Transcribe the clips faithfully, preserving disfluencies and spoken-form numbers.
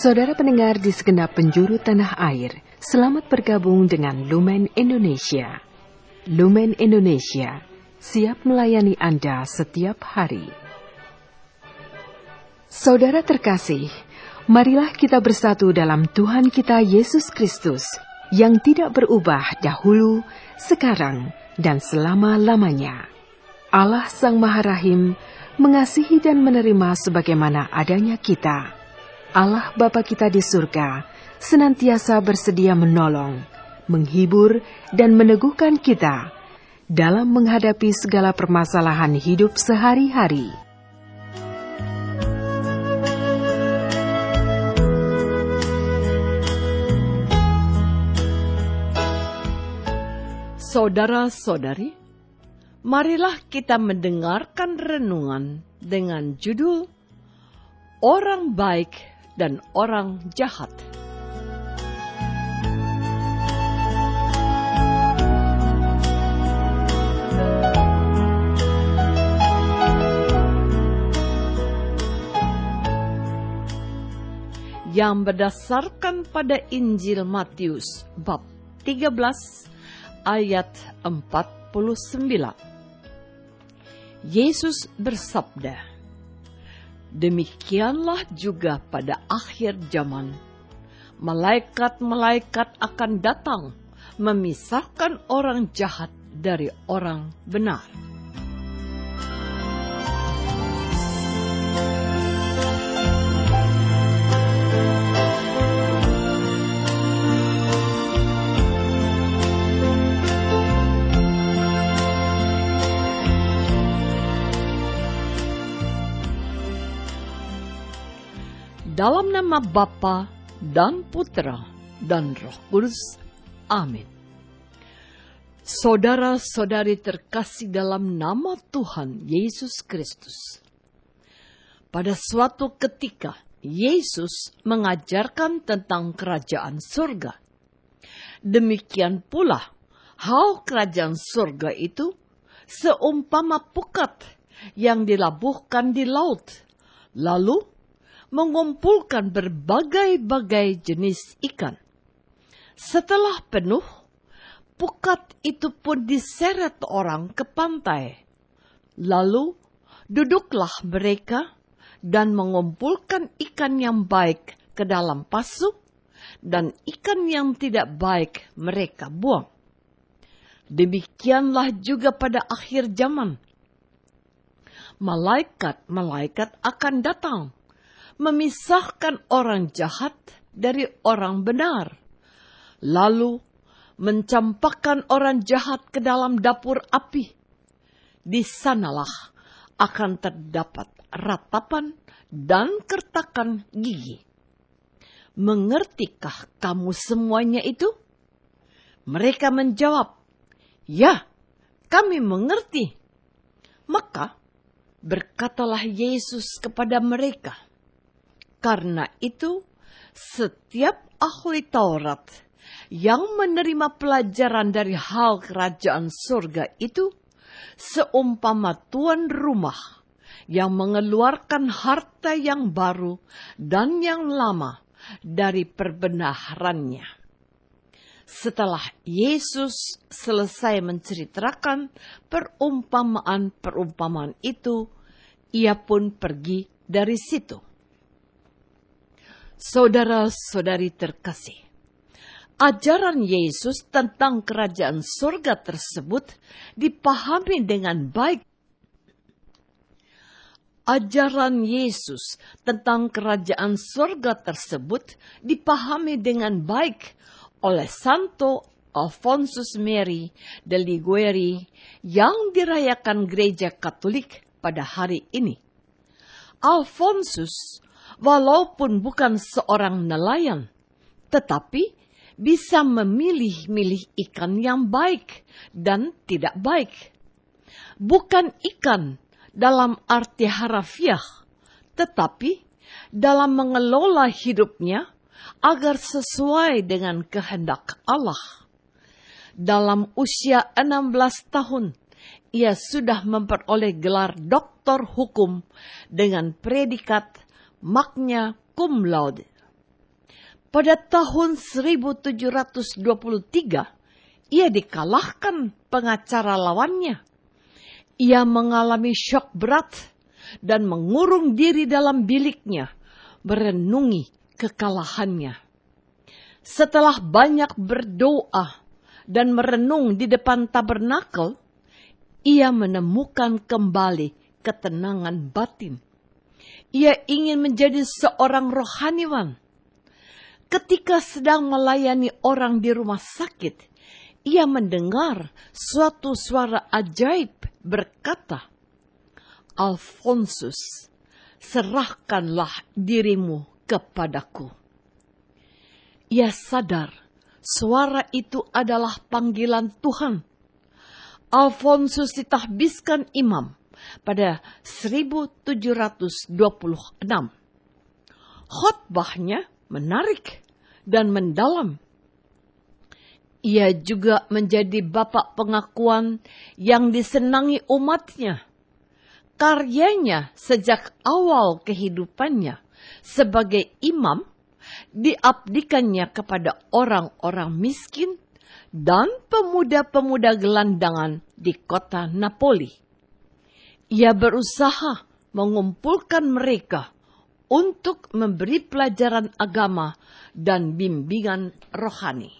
Saudara pendengar di segenap penjuru tanah air, selamat bergabung dengan Lumen Indonesia. Lumen Indonesia, siap melayani Anda setiap hari. Saudara terkasih, marilah kita bersatu dalam Tuhan kita Yesus Kristus, yang tidak berubah dahulu, sekarang, dan selama-lamanya. Allah Sang Maha Rahim mengasihi dan menerima sebagaimana adanya kita. Allah Bapa kita di surga senantiasa bersedia menolong, menghibur, dan meneguhkan kita dalam menghadapi segala permasalahan hidup sehari-hari. Saudara-saudari, marilah kita mendengarkan renungan dengan judul Orang Baik dan Orang Jahat. Yang berdasarkan pada Injil Matius bab tiga belas ayat empat puluh sembilan. Yesus bersabda, "Demikianlah juga pada akhir zaman, malaikat-malaikat akan datang memisahkan orang jahat dari orang benar." Dalam nama Bapa dan Putra dan Roh Kudus. Amin. Saudara-saudari terkasih dalam nama Tuhan Yesus Kristus. Pada suatu ketika, Yesus mengajarkan tentang kerajaan surga. Demikian pula, hal kerajaan surga itu seumpama pukat yang dilabuhkan di laut, lalu mengumpulkan berbagai-bagai jenis ikan. Setelah penuh, pukat itu pun diseret orang ke pantai. Lalu duduklah mereka dan mengumpulkan ikan yang baik ke dalam pasu, dan ikan yang tidak baik mereka buang. Demikianlah juga pada akhir zaman. Malaikat-malaikat akan datang memisahkan orang jahat dari orang benar, lalu mencampakkan orang jahat ke dalam dapur api. Di sanalah akan terdapat ratapan dan kertakan gigi. Mengertikah kamu semuanya itu? Mereka menjawab, "Ya, kami mengerti." Maka berkatalah Yesus kepada mereka, "Karena itu, setiap ahli Taurat yang menerima pelajaran dari hal kerajaan surga itu seumpama tuan rumah yang mengeluarkan harta yang baru dan yang lama dari perbenarannya." Setelah Yesus selesai menceritakan perumpamaan-perumpamaan itu, ia pun pergi dari situ. Saudara-saudari terkasih, ajaran Yesus tentang kerajaan surga tersebut dipahami dengan baik. Ajaran Yesus tentang kerajaan surga tersebut dipahami dengan baik oleh Santo Alfonsus Mary de Liguori yang dirayakan Gereja Katolik pada hari ini. Alfonsus walaupun bukan seorang nelayan, tetapi bisa memilih-milih ikan yang baik dan tidak baik. Bukan ikan dalam arti harafiah, tetapi dalam mengelola hidupnya agar sesuai dengan kehendak Allah. Dalam usia enam belas tahun, ia sudah memperoleh gelar doktor hukum dengan predikat magna cum laude. Pada tahun seribu tujuh ratus dua puluh tiga, ia dikalahkan pengacara lawannya. Ia mengalami syok berat dan mengurung diri dalam biliknya, merenungi kekalahannya. Setelah banyak berdoa dan merenung di depan tabernakel, ia menemukan kembali ketenangan batin. Ia ingin menjadi seorang rohaniwan. Ketika sedang melayani orang di rumah sakit, ia mendengar suatu suara ajaib berkata, "Alfonsus, serahkanlah dirimu kepadaku." Ia sadar suara itu adalah panggilan Tuhan. Alfonsus ditahbiskan imam pada seribu tujuh ratus dua puluh enam. Khotbahnya menarik dan mendalam. Ia juga menjadi bapak pengakuan yang disenangi umatnya. Karyanya sejak awal kehidupannya sebagai imam diabdikannya kepada orang-orang miskin dan pemuda-pemuda gelandangan di kota Napoli. Ia berusaha mengumpulkan mereka untuk memberi pelajaran agama dan bimbingan rohani.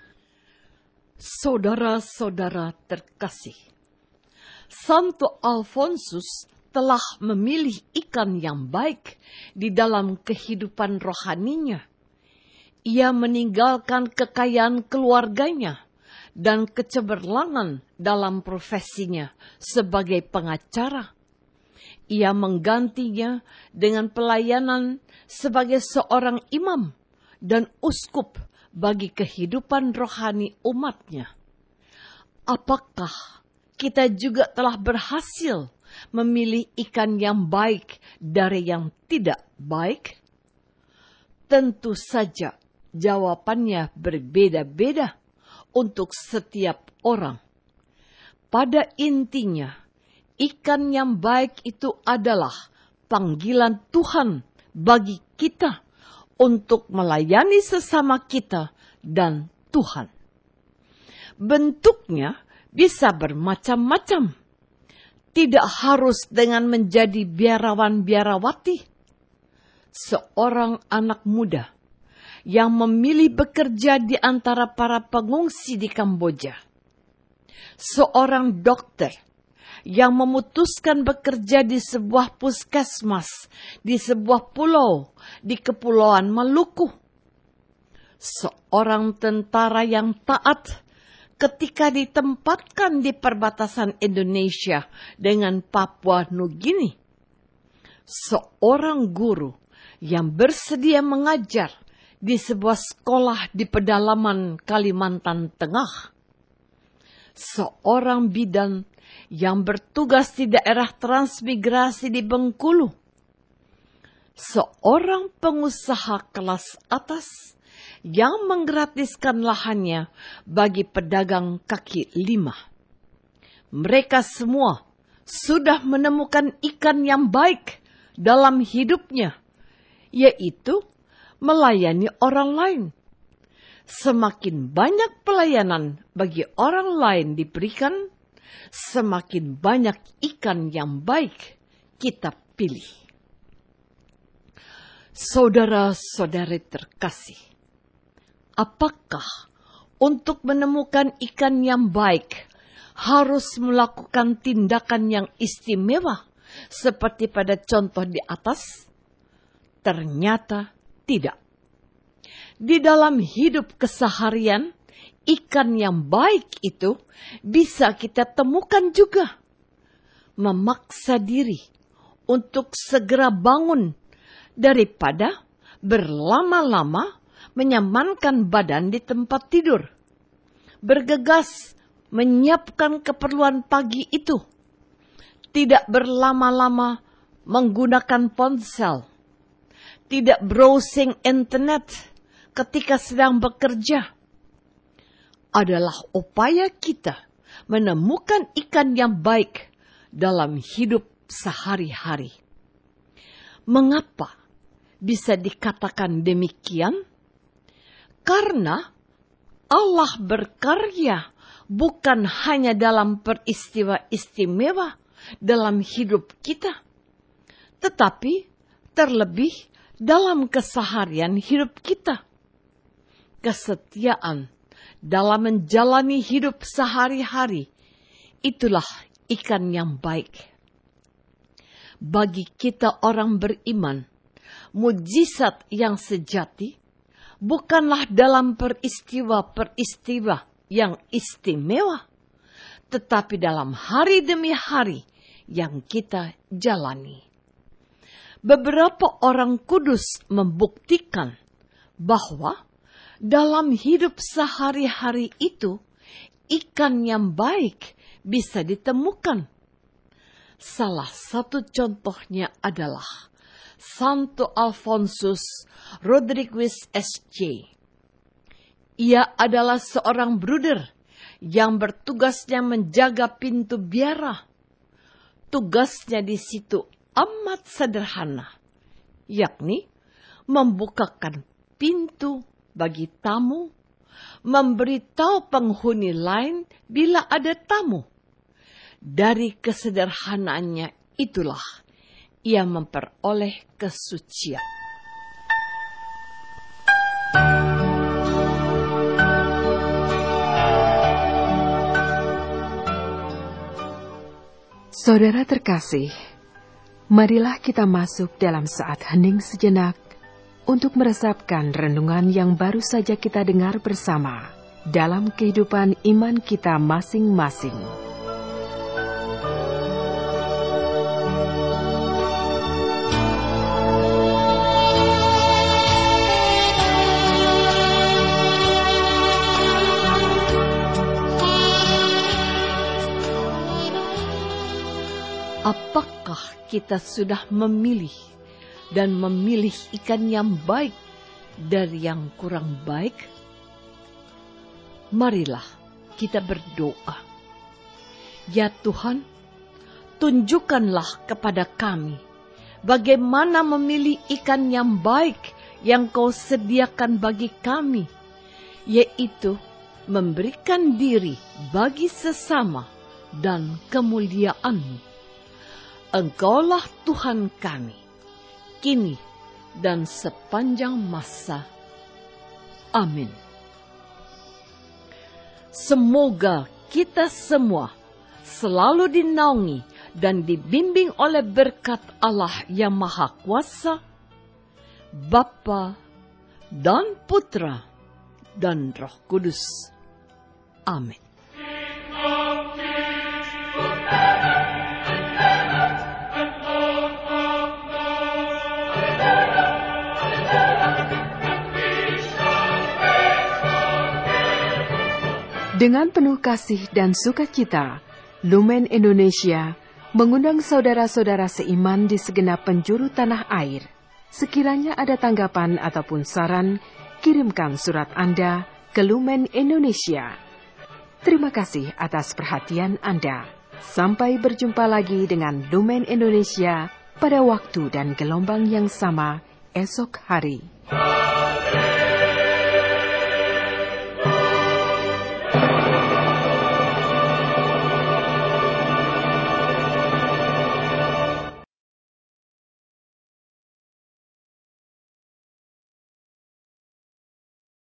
Saudara-saudara terkasih, Santo Alfonsus telah memilih ikan yang baik di dalam kehidupan rohaninya. Ia meninggalkan kekayaan keluarganya dan kecemerlangan dalam profesinya sebagai pengacara. Ia menggantinya dengan pelayanan sebagai seorang imam dan uskup bagi kehidupan rohani umatnya. Apakah kita juga telah berhasil memilih ikan yang baik dari yang tidak baik? Tentu saja jawabannya berbeda-beda untuk setiap orang. Pada intinya, ikan yang baik itu adalah panggilan Tuhan bagi kita untuk melayani sesama kita dan Tuhan. Bentuknya bisa bermacam-macam. Tidak harus dengan menjadi biarawan-biarawati. Seorang anak muda yang memilih bekerja di antara para pengungsi di Kamboja. Seorang dokter yang memutuskan bekerja di sebuah puskesmas di sebuah pulau di Kepulauan Maluku. Seorang tentara yang taat ketika ditempatkan di perbatasan Indonesia dengan Papua Nugini. Seorang guru yang bersedia mengajar di sebuah sekolah di pedalaman Kalimantan Tengah. Seorang bidan yang bertugas di daerah transmigrasi di Bengkulu. Seorang pengusaha kelas atas yang menggratiskan lahannya bagi pedagang kaki lima. Mereka semua sudah menemukan ikan yang baik dalam hidupnya, yaitu melayani orang lain. Semakin banyak pelayanan bagi orang lain diberikan, semakin banyak ikan yang baik kita pilih. Saudara-saudari terkasih, apakah untuk menemukan ikan yang baik harus melakukan tindakan yang istimewa seperti pada contoh di atas? Ternyata tidak. Di dalam hidup keseharian, ikan yang baik itu bisa kita temukan juga. Memaksa diri untuk segera bangun daripada berlama-lama menyamankan badan di tempat tidur. Bergegas menyiapkan keperluan pagi itu. Tidak berlama-lama menggunakan ponsel. Tidak browsing internet ketika sedang bekerja. Adalah upaya kita menemukan ikan yang baik dalam hidup sehari-hari. Mengapa bisa dikatakan demikian? Karena Allah berkarya bukan hanya dalam peristiwa istimewa dalam hidup kita, tetapi terlebih dalam keseharian hidup kita. Kesetiaan dalam menjalani hidup sehari-hari, itulah ikan yang baik. Bagi kita orang beriman, mujizat yang sejati bukanlah dalam peristiwa-peristiwa yang istimewa, tetapi dalam hari demi hari yang kita jalani. Beberapa orang kudus membuktikan bahwa dalam hidup sehari-hari itu ikan yang baik bisa ditemukan. Salah satu contohnya adalah Santo Alfonsus Rodriguez S J. Ia adalah seorang bruder yang bertugasnya menjaga pintu biara. Tugasnya di situ amat sederhana, yakni membukakan pintu bagi tamu, memberitahu penghuni lain bila ada tamu. Dari kesederhanaannya itulah ia memperoleh kesucian. Saudara terkasih, marilah kita masuk dalam saat hening sejenak untuk meresapkan renungan yang baru saja kita dengar bersama dalam kehidupan iman kita masing-masing. Apakah kita sudah memilih dan memilih ikan yang baik dari yang kurang baik? Marilah kita berdoa. Ya Tuhan, tunjukkanlah kepada kami bagaimana memilih ikan yang baik yang Kau sediakan bagi kami, yaitu memberikan diri bagi sesama dan kemuliaan-Mu. Engkaulah Tuhan kami, kini dan sepanjang masa. Amin. Semoga kita semua selalu dinaungi dan dibimbing oleh berkat Allah yang Maha Kuasa, Bapa dan Putra dan Roh Kudus. Amin. Dengan penuh kasih dan sukacita, Lumen Indonesia mengundang saudara-saudara seiman di segenap penjuru tanah air. Sekiranya ada tanggapan ataupun saran, kirimkan surat Anda ke Lumen Indonesia. Terima kasih atas perhatian Anda. Sampai berjumpa lagi dengan Lumen Indonesia pada waktu dan gelombang yang sama esok hari.